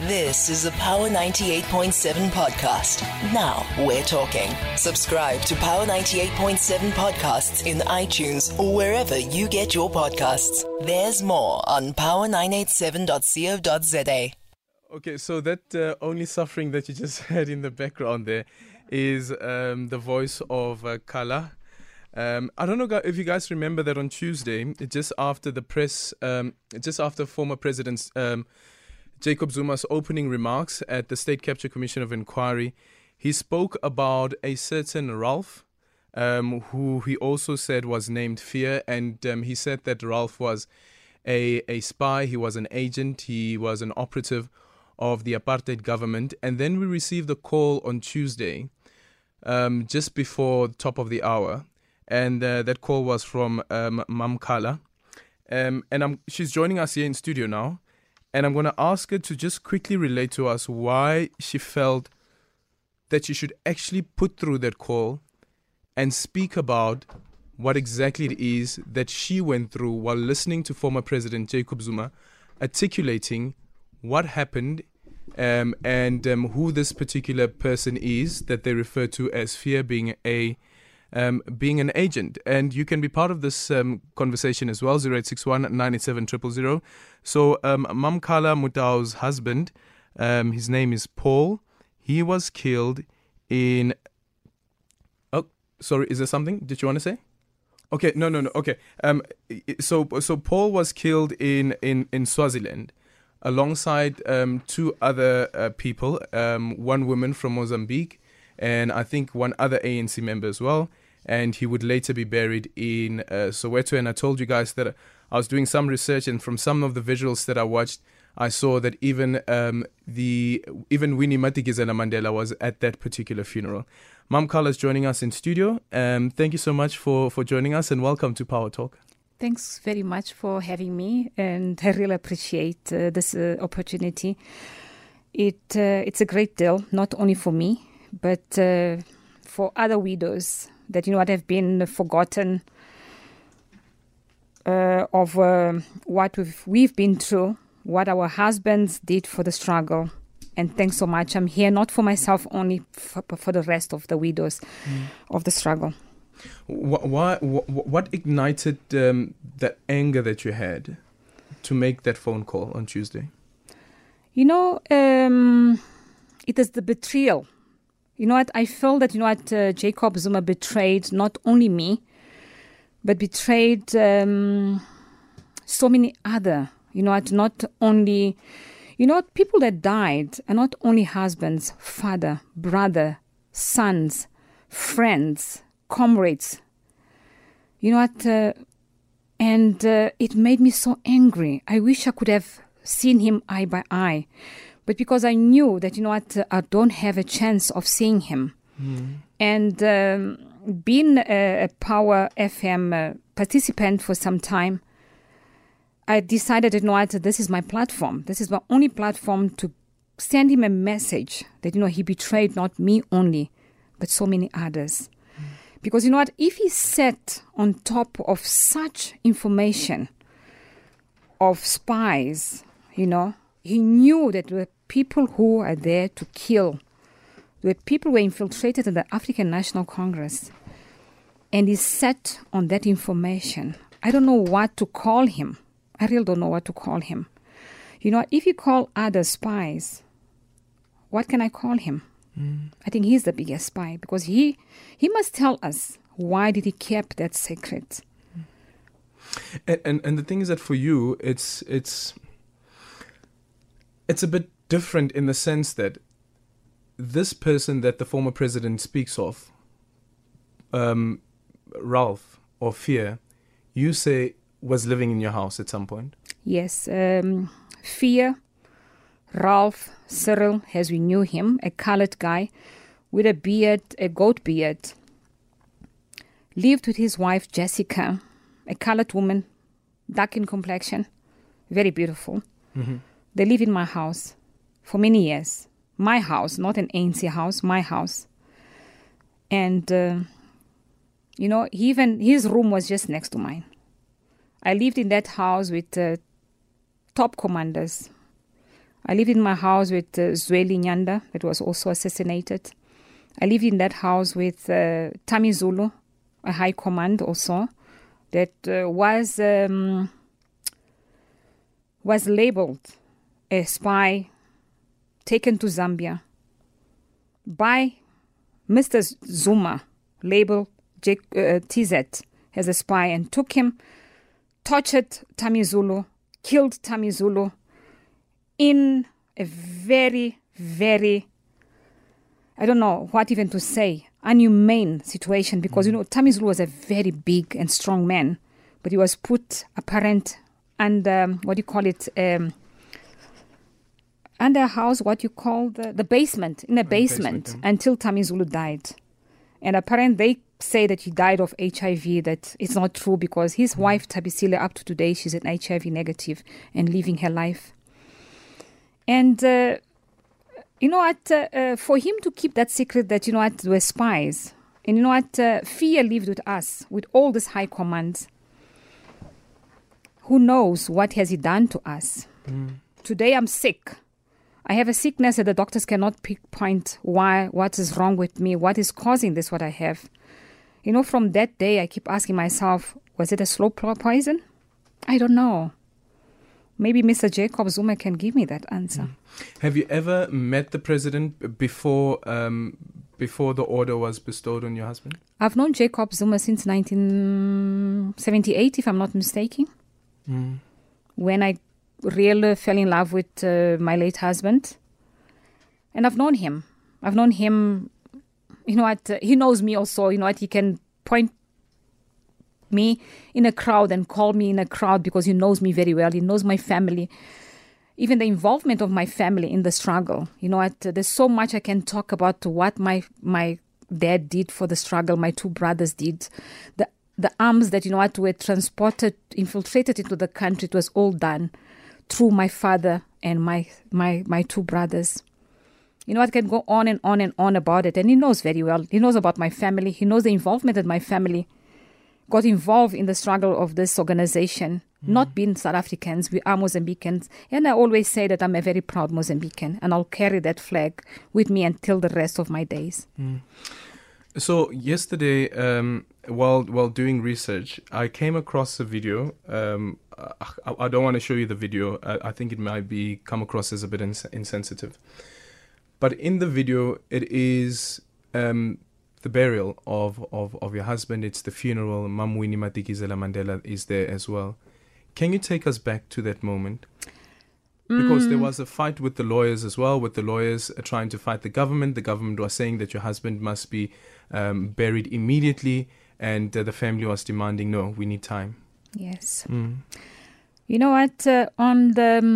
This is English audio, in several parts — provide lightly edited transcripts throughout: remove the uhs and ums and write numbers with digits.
This is a Power 98.7 podcast. Now we're talking. Subscribe to Power 98.7 podcasts in iTunes or wherever you get your podcasts. There's more on power987.co.za. Okay, so that only suffering that you just heard in the background there is the voice of Kala. I don't know if you guys remember that on Tuesday, just after former President Jacob Zuma's opening remarks at the State Capture Commission of Inquiry, he spoke about a certain Ralph, who he also said was named Fear, and he said that Ralph was a spy, he was an agent, he was an operative of the apartheid government. And then we received a call on Tuesday, just before the top of the hour, and that call was from Mam Kala, and she's joining us here in studio now. And I'm going to ask her to just quickly relate to us why she felt that she should actually put through that call and speak about what exactly it is that she went through while listening to former President Jacob Zuma articulating what happened and who this particular person is that they refer to as Fear, being an agent. And you can be part of this conversation as well, 0861 987 000. So Mam Kala Mutao's husband, his name is Paul. He was killed in... Oh, sorry, is there something? Did you want to say? Okay, no. Okay, so Paul was killed in Swaziland alongside two other people, one woman from Mozambique, and I think one other ANC member as well. And he would later be buried in Soweto. And I told you guys that I was doing some research, and from some of the visuals that I watched, I saw that even Winnie Madikizela Mandela was at that particular funeral. Mam Kala is joining us in studio. Thank you so much for joining us, and welcome to Power Talk. Thanks very much for having me, and I really appreciate this opportunity. It's a great deal, not only for me, but for other widows that have been forgotten of what we've been through, what our husbands did for the struggle. And thanks so much. I'm here not for myself only, but for the rest of the widows of the struggle. What ignited that anger that you had to make that phone call on Tuesday? It is the betrayal. I felt that, Jacob Zuma betrayed not only me, but betrayed so many other, not only, people that died are not only husbands, father, brother, sons, friends, comrades. And it made me so angry. I wish I could have seen him eye by eye. But because I knew that, I don't have a chance of seeing him. And being a Power FM participant for some time, I decided, this is my platform. This is my only platform to send him a message that, he betrayed not me only, but so many others. Because, if he sat on top of such information of spies, he knew that there were people who are there to kill. There were people who were infiltrated in the African National Congress. And he sat on that information. I don't know what to call him. I really don't know what to call him. If you call other spies, what can I call him? I think he's the biggest spy, because he must tell us why did he keep that secret. And the thing is that for you, it's a bit different in the sense that this person that the former president speaks of, Ralph or Fear, you say was living in your house at some point. Yes, Fear, Ralph, Cyril, as we knew him, a colored guy with a beard, a goat beard, lived with his wife Jessica, a colored woman, dark in complexion, very beautiful. Mm-hmm. They live in my house for many years. My house, not an ANC house, my house. And, even his room was just next to mine. I lived in that house with top commanders. I lived in my house with Zweli Nyanda, that was also assassinated. I lived in that house with Tami Zulu, a high command also, that was labeled a spy, taken to Zambia by Mr. Zuma, labeled TZ as a spy, and took him, tortured Tami Zulu, killed Tami Zulu in a very, very, I don't know what even to say, inhumane situation, because, Tami Zulu was a very big and strong man, but he was put apparent under, under a house, what you call the basement, in a basement, until Tami Zulu died. And apparently they say that he died of HIV, that it's not true, because his wife, Thabisile, up to today, she's an HIV negative and living her life. And, for him to keep that secret that, we're spies, and fear lived with us, with all this high command. Who knows what has he done to us? Today I'm sick. I have a sickness that the doctors cannot pinpoint what is wrong with me, what is causing this, what I have. From that day, I keep asking myself, was it a slow poison? I don't know. Maybe Mr. Jacob Zuma can give me that answer. Have you ever met the president before the order was bestowed on your husband? I've known Jacob Zuma since 1978, if I'm not mistaken. When I really fell in love with my late husband. And I've known him. He knows me also, he can point me in a crowd and call me in a crowd because he knows me very well. He knows my family, even the involvement of my family in the struggle. There's so much I can talk about what my dad did for the struggle, my two brothers did. The arms that, were transported, infiltrated into the country, it was all done through my father and my two brothers. I can go on and on and on about it. And he knows very well. He knows about my family. He knows the involvement that my family got involved in the struggle of this organization. Not being South Africans, we are Mozambicans. And I always say that I'm a very proud Mozambican. And I'll carry that flag with me until the rest of my days. So yesterday, while doing research, I came across a video. I don't want to show you the video. I think it might come across as a bit insensitive. But in the video, it is the burial of your husband. It's the funeral. Mam Winnie Madikizela Mandela is there as well. Can you take us back to that moment? Because there was a fight with the lawyers as well, with the lawyers trying to fight the government. The government was saying that your husband must be buried immediately, and the family was demanding, no, we need time. Yes. You know what? On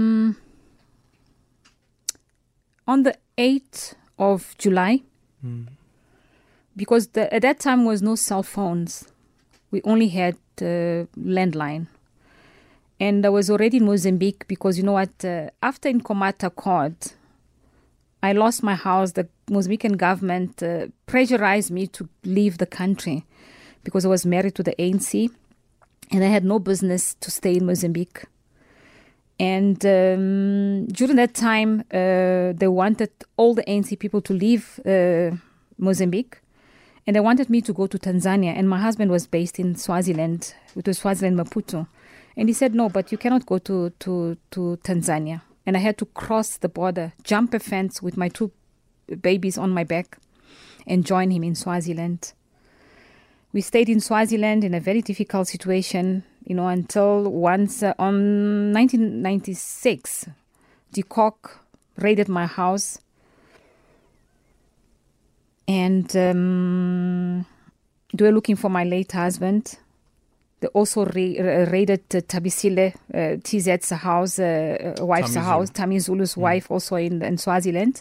the 8th of July, because at that time was no cell phones. We only had landline. And I was already in Mozambique because, after Nkomata Accord, I lost my house. The Mozambican government pressurized me to leave the country because I was married to the ANC and I had no business to stay in Mozambique. And during that time, they wanted all the ANC people to leave Mozambique. And they wanted me to go to Tanzania. And my husband was based in Swaziland, which was Swaziland, Maputo. And he said, no, but you cannot go to Tanzania. And I had to cross the border, jump a fence with my two babies on my back and join him in Swaziland. We stayed in Swaziland in a very difficult situation, until once on 1996, de Kock raided my house. And they were looking for my late husband. They also raided Thabisile, TZ's house, wife's house, Tami Zulu's wife, also in Swaziland.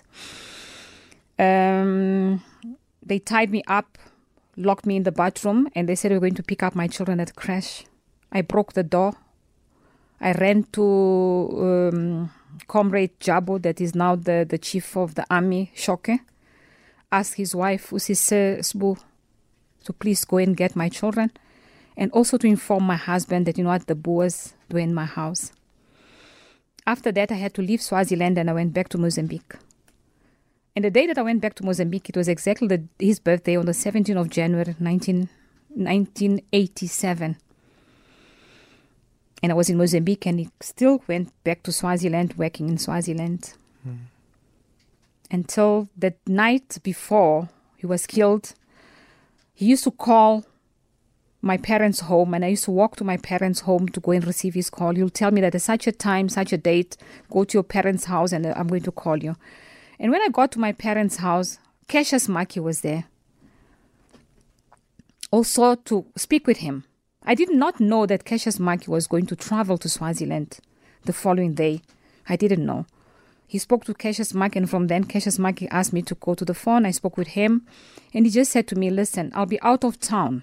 They tied me up, locked me in the bathroom, and they said they were going to pick up my children at crash. I broke the door. I ran to Comrade Jabo, that is now the chief of the army, Shoke, asked his wife, Usise Sbu, to please go and get my children. And also to inform my husband that, the Boers were in my house. After that, I had to leave Swaziland and I went back to Mozambique. And the day that I went back to Mozambique, it was exactly his birthday on the 17th of January, 1987. And I was in Mozambique, and he still went back to Swaziland, working in Swaziland. Until that night before he was killed, he used to call my parents' home, and I used to walk to my parents' home to go and receive his call. He'll tell me that at such a time, such a date, go to your parents' house and I'm going to call you. And when I got to my parents' house, Cassius Maki was there. Also to speak with him. I did not know that Cassius Maki was going to travel to Swaziland the following day. I didn't know. He spoke to Cassius Maki, and from then Cassius Maki asked me to go to the phone. I spoke with him, and he just said to me, listen, I'll be out of town,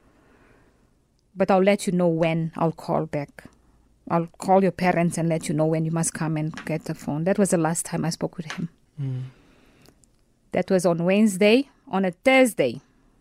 but I'll let you know when I'll call back. I'll call your parents and let you know when you must come and get the phone. That was the last time I spoke with him. That was on Wednesday. On a Thursday,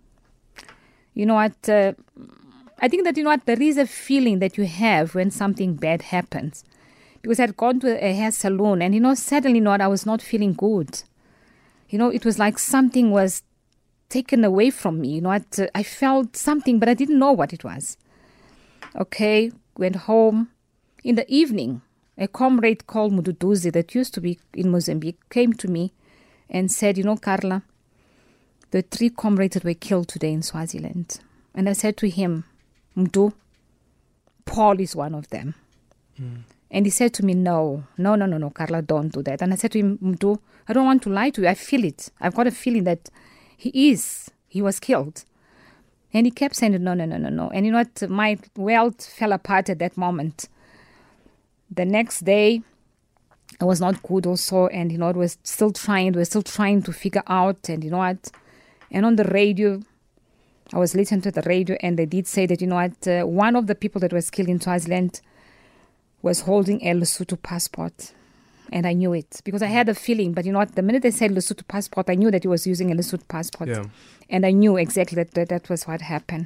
you know what, I think that, you know what, there is a feeling that you have when something bad happens. Because I had gone to a hair salon and, you know, suddenly, you know what, I was not feeling good. You know, it was like something was taken away from me. You know what, I felt something, but I didn't know what it was. Okay, went home. In the evening, a comrade called Mududuzi that used to be in Mozambique came to me and said, you know, Carla, the 3 comrades that were killed today in Swaziland. And I said to him, Mdu, Paul is one of them. And he said to me, no, Carla, don't do that. And I said to him, Mdu, I don't want to lie to you. I feel it. I've got a feeling that he was killed. And he kept saying, no. And you know what? My world fell apart at that moment. The next day, I was not good also. And, you know, we're still trying to figure out. And, you know what? And on the radio, I was listening to the radio, and they did say that, you know what? One of the people that was killed in Swaziland was holding a Lesotho passport. And I knew it because I had a feeling. But you know what? The minute they said Lesotho passport, I knew that he was using a Lesotho passport. Yeah. And I knew exactly that was what happened.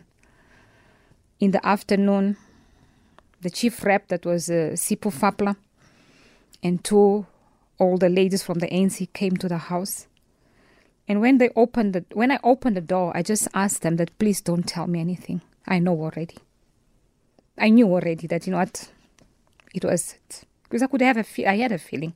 In the afternoon, the chief rep, that was Sipho Fapla, and 2 older ladies from the ANC came to the house. And when I opened the door, I just asked them that please don't tell me anything. I know already. I knew already that, you know what, it was it. Because I had a feeling.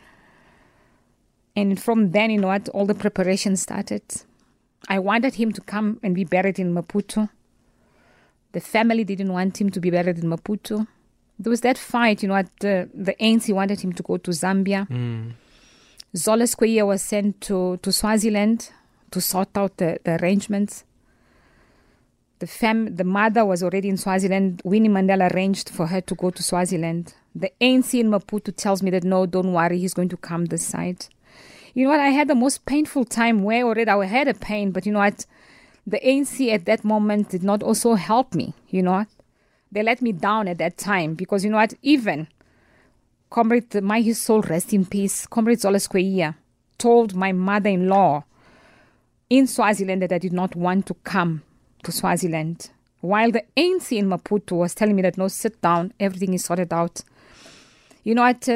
And from then, you know what, all the preparations started. I wanted him to come and be buried in Maputo. The family didn't want him to be buried in Maputo. There was that fight, you know what, the ANC wanted him to go to Zambia. Zola Skweyiya was sent to Swaziland to sort out the arrangements. The mother was already in Swaziland. Winnie Mandela arranged for her to go to Swaziland. The ANC in Maputo tells me that, no, don't worry, he's going to come this side. You know what, I had the most painful time where already I had a pain, but you know what, the ANC at that moment did not also help me, you know what. They let me down at that time because, you know what, even Comrade, may his soul rest in peace, Comrade Zola Skweyiya told my mother-in-law in Swaziland that I did not want to come to Swaziland. While the ANC in Maputo was telling me that, no, sit down, everything is sorted out. You know what?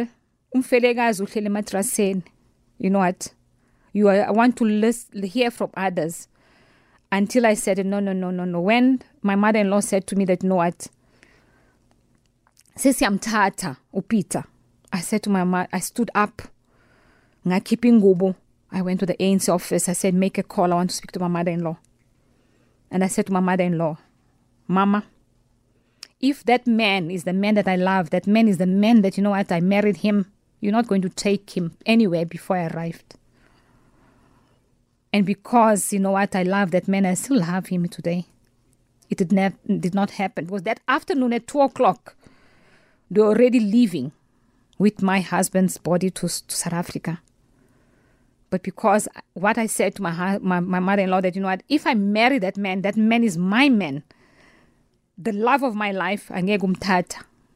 You know what? I want to hear from others. Until I said, no. When my mother-in-law said to me that, no, what? Sesiyamthatha uPeter. I said to my mother, I stood up. I went to the ANC office. I said, make a call. I want to speak to my mother-in-law. And I said to my mother-in-law, Mama, if that man is the man that I love, that man is the man that, you know what, I married him, you're not going to take him anywhere before I arrived. And because, you know what, I love that man, I still love him today. It did not happen. It was that afternoon at 2 o'clock, they were already leaving with my husband's body to South Africa. But because what I said to my mother-in-law, that, you know what, if I marry that man is my man. The love of my life, when they got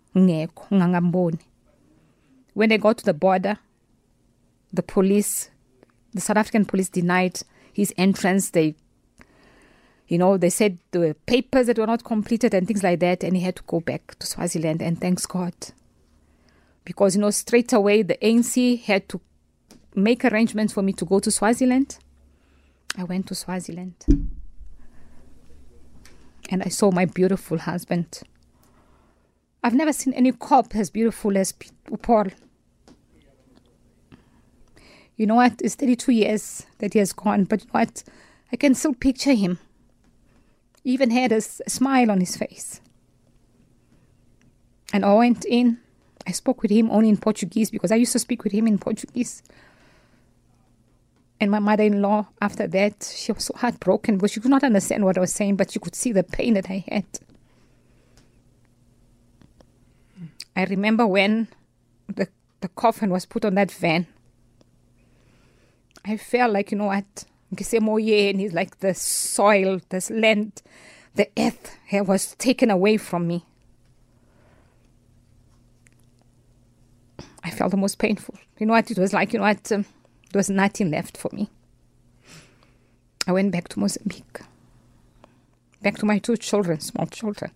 to the border, the South African police denied his entrance. They said there were papers that were not completed and things like that, and he had to go back to Swaziland, and thanks God. Because, straight away the ANC had to make arrangements for me to go to Swaziland. I went to Swaziland. And I saw my beautiful husband. I've never seen any cop as beautiful as Paul. You know what? It's 32 years that he has gone, but you know what? I can still picture him. He even had a smile on his face. And I went in. I spoke with him only in Portuguese because I used to speak with him in Portuguese. And my mother-in-law, after that, she was so heartbroken because she could not understand what I was saying, but she could see the pain that I had. I remember when the coffin was put on that van. I felt like, you know what, and he's like the soil, this land, the earth was taken away from me. I felt the most painful. You know what, it was like, there was nothing left for me. I went back to Mozambique, back to my 2 children, small children.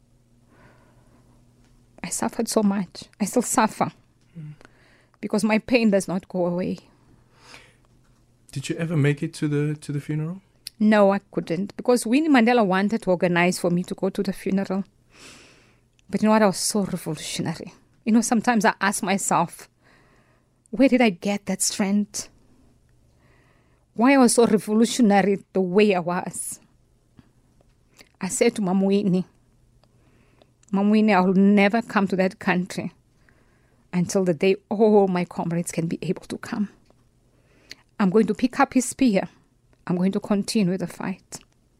I suffered so much. I still suffer because my pain does not go away. Did you ever make it to the funeral? No, I couldn't because Winnie Mandela wanted to organize for me to go to the funeral. But you know what? I was so revolutionary. Sometimes I ask myself, where did I get that strength? Why I was so revolutionary the way I was? I said to Mama Winnie, I will never come to that country until the day all my comrades can be able to come. I'm going to pick up his spear. I'm going to continue the fight.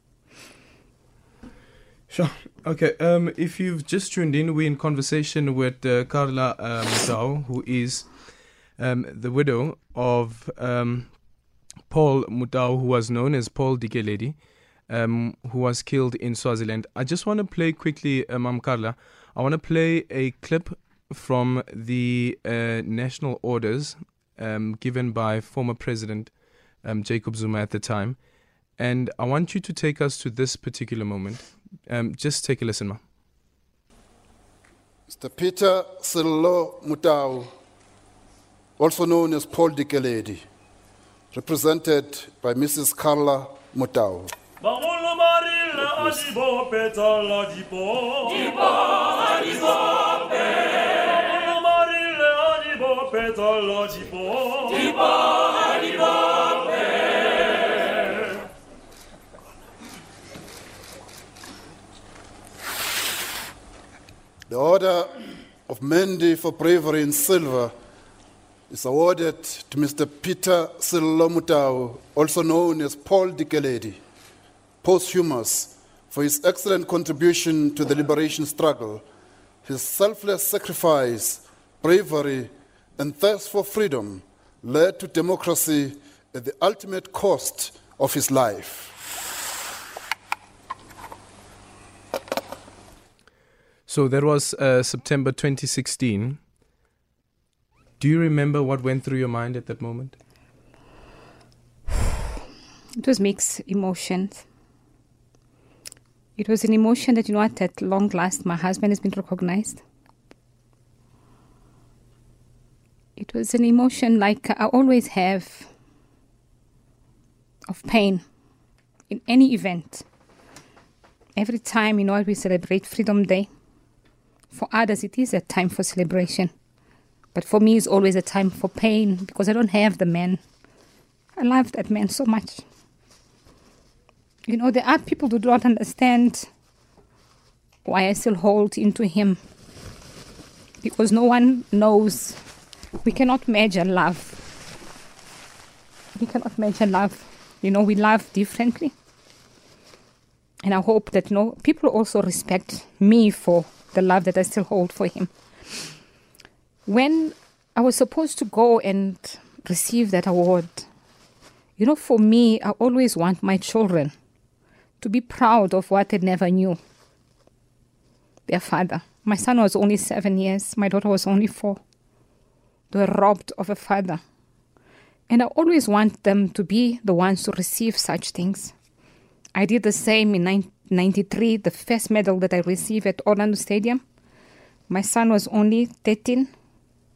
Sure. Okay. If you've just tuned in, we're in conversation with Carla Mutau, who is the widow of Paul Mutau, who was known as Paul Dikeledi, who was killed in Swaziland. I just want to play quickly, Carla. I want to play a clip from the national orders given by former President Jacob Zuma at the time. And I want you to take us to this particular moment. Just take a listen, ma. Mr. Peter Sello Mutau, also known as Paul Dikeledi, represented by Mrs. Carla Mutau. The Order of Mendi for Bravery in Silver is awarded to Mr. Peter Sello Mutau, also known as Paul Dikeledi, posthumous, for his excellent contribution to the liberation struggle, his selfless sacrifice, bravery, and thirst for freedom led to democracy at the ultimate cost of his life. So that was September 2016. Do you remember what went through your mind at that moment? It was mixed emotions. It was an emotion that, at long last, my husband has been recognized. It was an emotion like I always have of pain in any event. Every time, we celebrate Freedom Day. For others, it is a time for celebration. But for me, it's always a time for pain because I don't have the man. I love that man so much. There are people who do not understand why I still hold into him. Because no one knows. We cannot measure love. We cannot measure love. We love differently. And I hope that people also respect me for the love that I still hold for him. When I was supposed to go and receive that award, for me, I always want my children to be proud of what they never knew. Their father. My son was only 7 years. My daughter was only 4. They were robbed of a father. And I always want them to be the ones to receive such things. I did the same in 1993, the first medal that I received at Orlando Stadium. My son was only 13.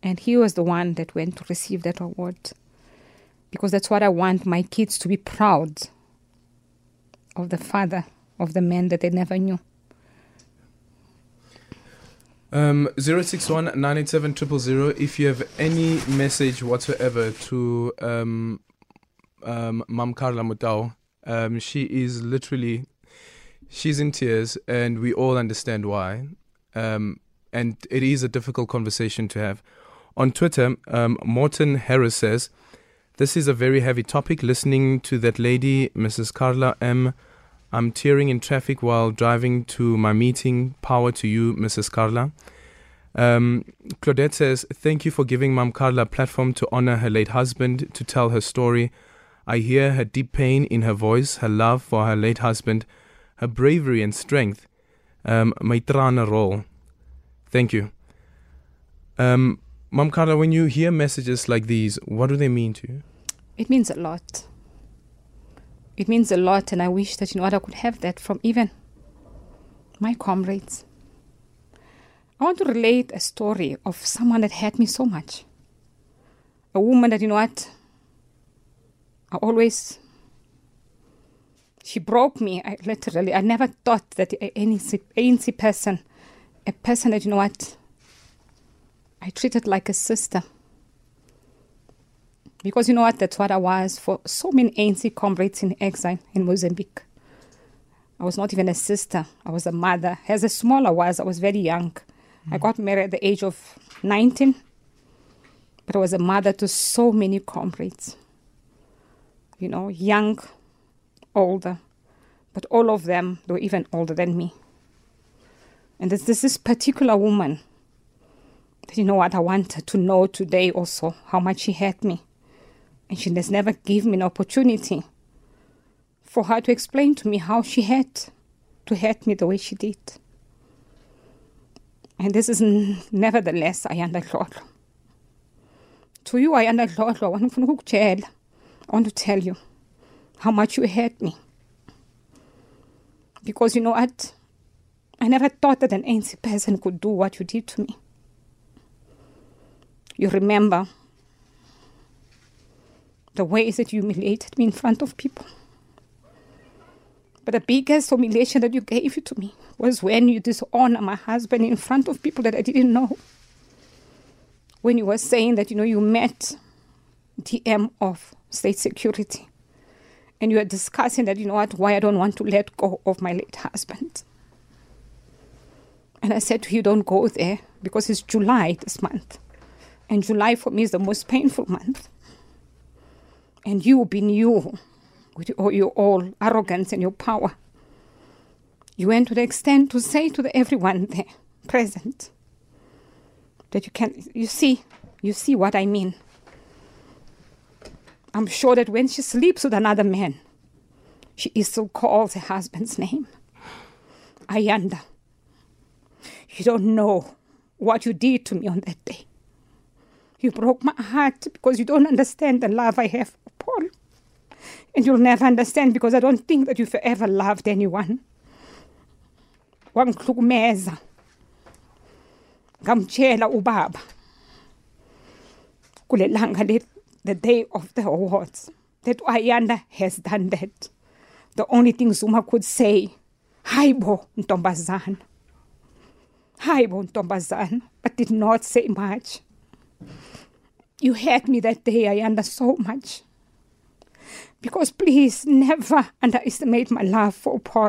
And he was the one that went to receive that award. Because that's what I want my kids to be proud of the father of the man that they never knew. 061 987 000. If you have any message whatsoever to Mam Carla Mutau, she's in tears, and we all understand why. And it is a difficult conversation to have. On Twitter, Morton Harris says, "This is a very heavy topic. Listening to that lady, Mrs. Carla M. I'm tearing in traffic while driving to my meeting. Power to you, Mrs. Carla." Claudette says, "Thank you for giving Mam Carla a platform to honor her late husband, to tell her story. I hear her deep pain in her voice, her love for her late husband, her bravery and strength. Maitrana role." Thank you. Mam Carla, when you hear messages like these, what do they mean to you? It means a lot. It means a lot, and I wish that, I could have that from even my comrades. I want to relate a story of someone that hurt me so much. A woman that, she broke me, literally. I never thought that any ANC person, a person that, I treated like a sister. Because that's what I was for so many ANC comrades in exile in Mozambique. I was not even a sister. I was a mother. As a small I was very young. I got married at the age of 19. But I was a mother to so many comrades. Young, older. But all of them, they were even older than me. And there's this particular woman that, I wanted to know today also, how much she hurt me. And she has never given me an opportunity for her to explain to me how she had to hurt me the way she did. And this is nevertheless, I understand. To you, I understand. I want to tell you how much you hurt me. Because what? I never thought that an ANC person could do what you did to me. You remember the ways that you humiliated me in front of people. But the biggest humiliation that you gave to me was when you dishonored my husband in front of people that I didn't know. When you were saying that, you met DM of State Security. And you were discussing that, why I don't want to let go of my late husband. And I said to you, don't go there because it's July this month. And July for me is the most painful month. And you, being you, with your all arrogance and your power, you went to the extent to say to everyone there present that you see what I mean. I'm sure that when she sleeps with another man, she still calls her husband's name. Ayanda, you don't know what you did to me on that day. You broke my heart because you don't understand the love I have for Paul. And you'll never understand because I don't think that you've ever loved anyone. Wangihlukumeza. Ngamtshela ubaba. Kule langa the day of the awards, that Ayanda has done that. The only thing Zuma could say, Haibo Ntombazana. Haibo Ntombazana, but did not say much. You hurt me that day, Ayanda, so much. Because please, never underestimate my love for Paul.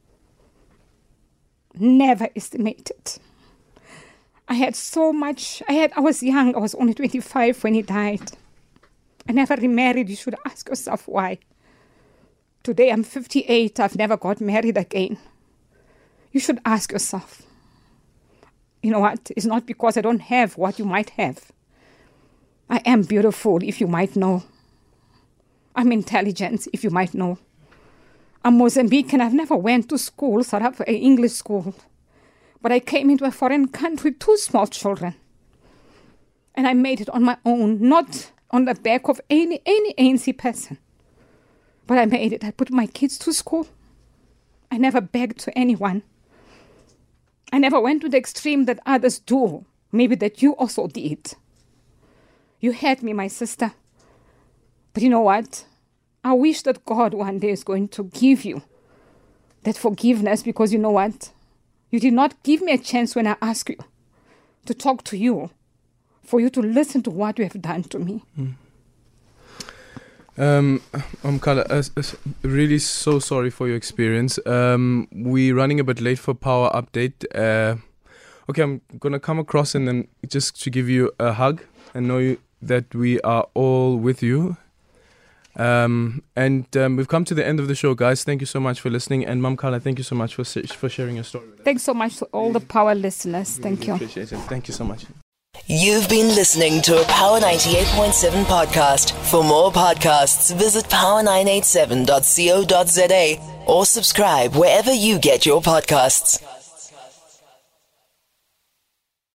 Never estimate it. I had so much. I was young. I was only 25 when he died. I never remarried. You should ask yourself why. Today I'm 58. I've never got married again. You should ask yourself. You know what? It's not because I don't have what you might have. I am beautiful, if you might know. I'm intelligent, if you might know. I'm Mozambican. I've never went to school, South Africa, English school. But I came into a foreign country with 2 small children. And I made it on my own, not on the back of any ANC person. But I made it. I put my kids to school. I never begged to anyone. I never went to the extreme that others do. Maybe that you also did. You hurt me, my sister. But you know what? I wish that God one day is going to give you that forgiveness, because you know what? You did not give me a chance when I asked you to talk to you, for you to listen to what you have done to me. Kala, really so sorry for your experience. We're running a bit late for power update. Okay, I'm going to come across and then just to give you a hug and know that we are all with you. We've come to the end of the show, guys. Thank you so much for listening. And Mam Kala, thank you so much for sharing your story with us. Thanks so much to all the Power listeners. Thank you. Appreciate it. Thank you so much. You've been listening to a Power 98.7 podcast. For more podcasts, visit power987.co.za or subscribe wherever you get your podcasts.